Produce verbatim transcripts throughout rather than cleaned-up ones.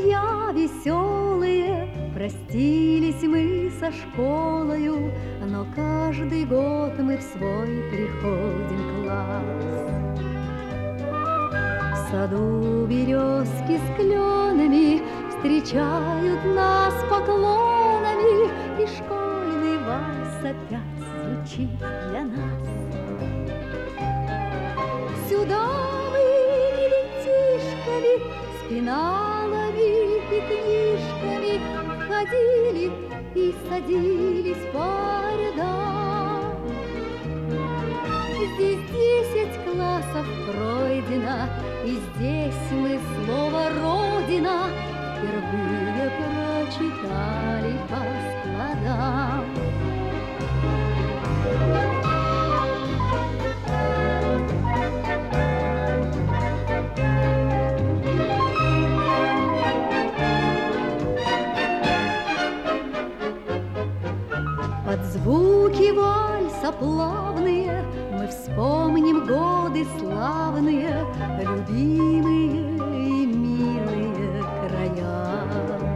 друзья веселые, простились мы со школою, но каждый год мы в свой приходим класс. В саду березки с кленами встречают нас поклонами, и школьный вальс опять звучит для нас. Сюда мы ребятишками с пеналами и книжками ходили и садились по рядам. Здесь десять классов пройдено, и здесь мы слово «Родина» впервые прочитали по складам. Под звуки вальса плавные мы вспомним годы славные, любимые и милые края.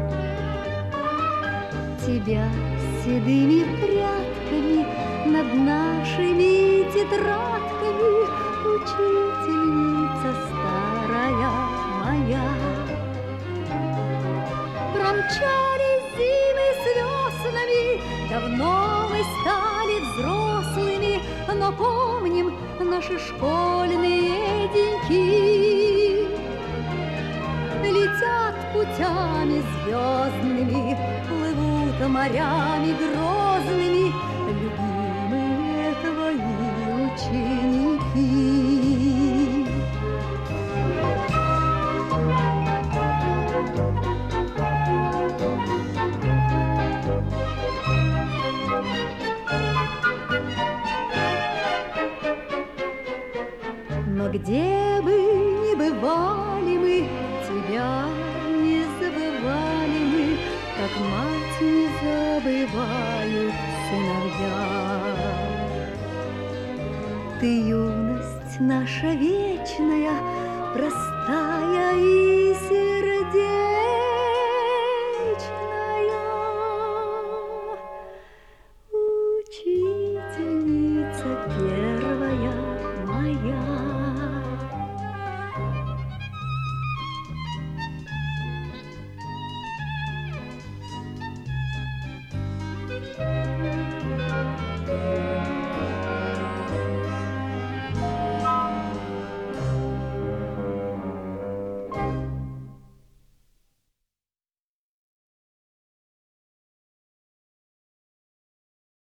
Тебя седыми прядками над нашими тетрадками, учительница старая моя. Промчались зимы с веснами, давно мы стали взрослыми, но помним наши школьные деньки. Летят путями звездными, плывут морями грозными любимые твои ученики. Но где бы ни бывали мы, тебя не забывали мы, как мать не забывают сыновья. Ты юность наша вечная, простая и сердечная, учительница первая моя.